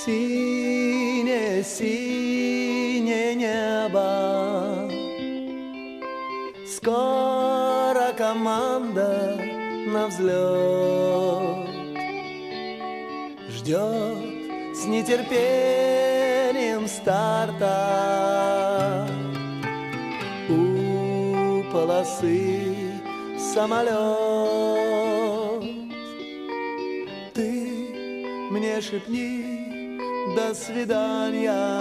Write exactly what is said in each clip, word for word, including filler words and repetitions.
Синее, синее небо, скоро команда на взлет ждет с нетерпением старта. У полосы самолет. Ты мне шепни до свидания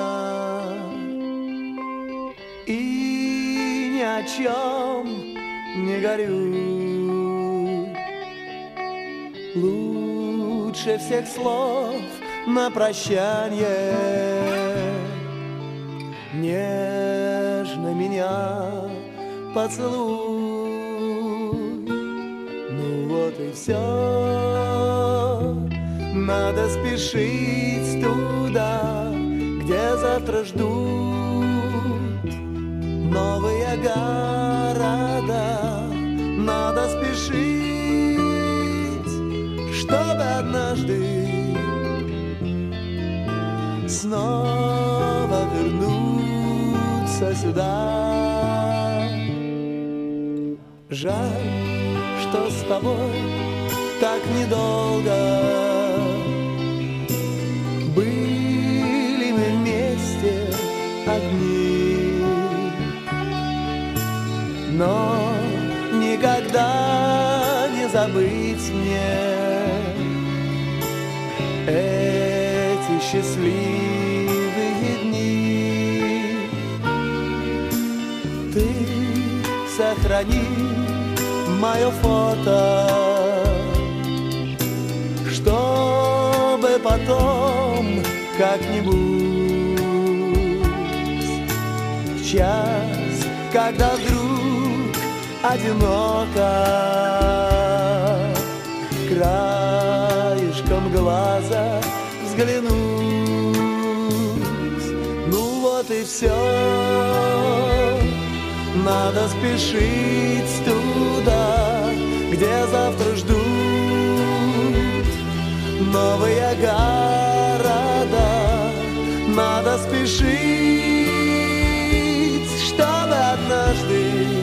и ни о чем не горюй. Лучше всех слов на прощанье нежно меня поцелуй. Ну вот и все. Надо спешить туда, где завтра ждут новые города. Надо спешить, чтобы однажды снова вернуться сюда. Жаль, что с тобой так недолго были мы вместе одни, но никогда не забыть мне эти счастливые дни. Ты сохрани мое фото, чтобы потом как-нибудь в час, когда вдруг одиноко, краешком глаза взглянуть. Ну вот и все. Надо спешить туда, где завтра ждут новые города. Надо спешить, чтобы однажды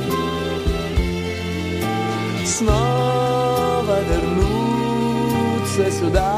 снова вернуться сюда.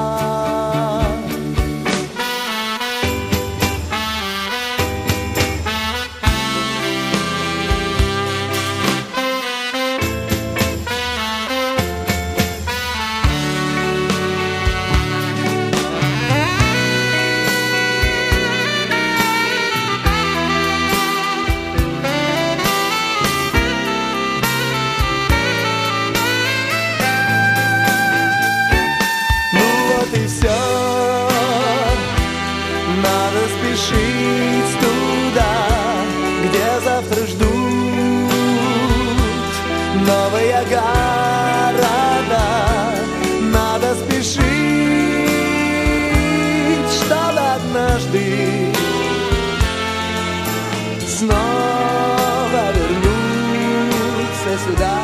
Надо спешить туда, где завтра ждут новые города. Надо спешить, чтобы однажды снова вернуться сюда.